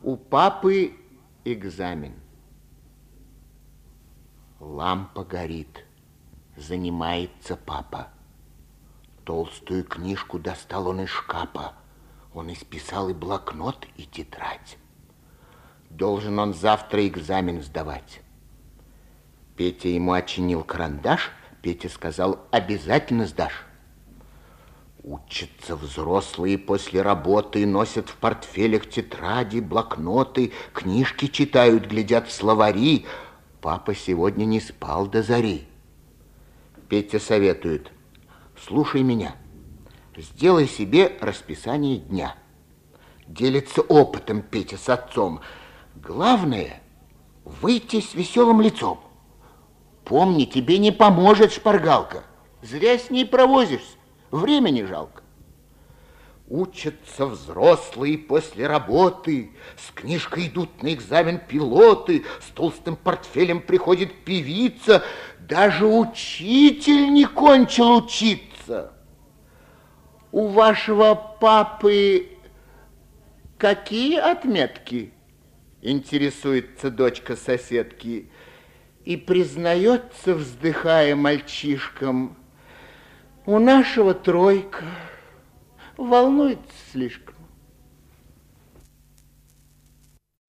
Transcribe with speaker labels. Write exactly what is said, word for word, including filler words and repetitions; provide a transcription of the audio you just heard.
Speaker 1: У папы экзамен. Лампа горит. Занимается папа. Толстую книжку достал он из шкафа. Он исписал и блокнот, и тетрадь. Должен он завтра экзамен сдавать. Петя ему очинил карандаш. Петя сказал: обязательно сдашь. Учатся взрослые после работы, носят в портфелях тетради, блокноты, книжки читают, глядят в словари. Папа сегодня не спал до зари. Петя советует: слушай меня, сделай себе расписание дня. Делится опытом Петя с отцом. Главное — выйти с веселым лицом. Помни, тебе не поможет шпаргалка. Зря с ней провозишься. Времени жалко. Учатся взрослые после работы, с книжкой идут на экзамен пилоты, с толстым портфелем приходит певица, даже учитель не кончил учиться. У вашего папы какие отметки? Интересуется дочка соседки. И признается, вздыхая мальчишкам: у нашего тройка, волнуется слишком.